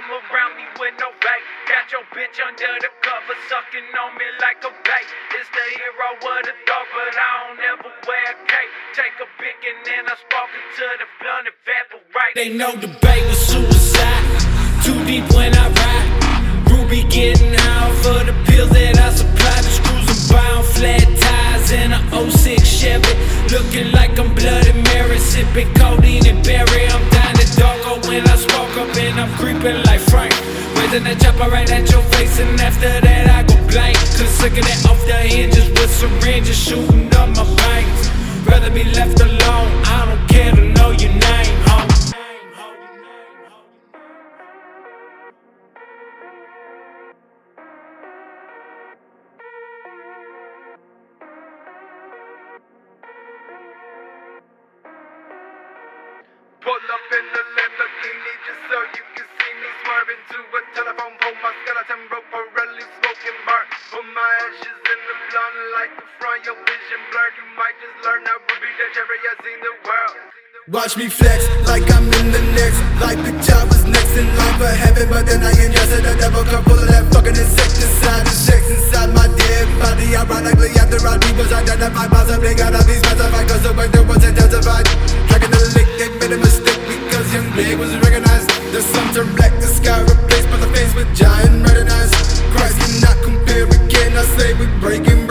come around me with no bait. Got your bitch under the cover, sucking on me like a bait. It's the hero of the dog, but I don't ever wear a cape. Take a pic and then I spark it till the blunt evaporate. They know the bait was suicide. Too deep when I ride. Ruby getting out for the pills that I supply. The screws are bound, flat tires in a 06 Chevy. Looking like I'm Bloody Mary, sipping codeine and berry. I'm down the darko when I spark up and I'm creeping like Frank. Raising the chopper right at your face and after that I go blank. Cause slicking it off the hinges with syringes shooting up my veins. Rather be left alone, I don't care to know your name, ho. Pull up in the Lamborghini just so you can see me swerving to a telephone pole. My skeleton rope for really smoking bark. Put my ashes in the blunt like the front, your vision blurred. You might just learn how Ruby the cherry has seen the world. Watch me flex like I'm in the next. Like bitch I was next in line for heaven, but then I ingested the devil. Come full of that fucking insecticide and sex inside my dead body. Ironically after I was identified, possibly gotta be specified, cause the way there was intensified. Dragging the lick, they made a mistake because young Blade was recognized. The sun turned black, the sky replaced by the face with giant red eyes. Christ cannot compare, we cannot say we breaking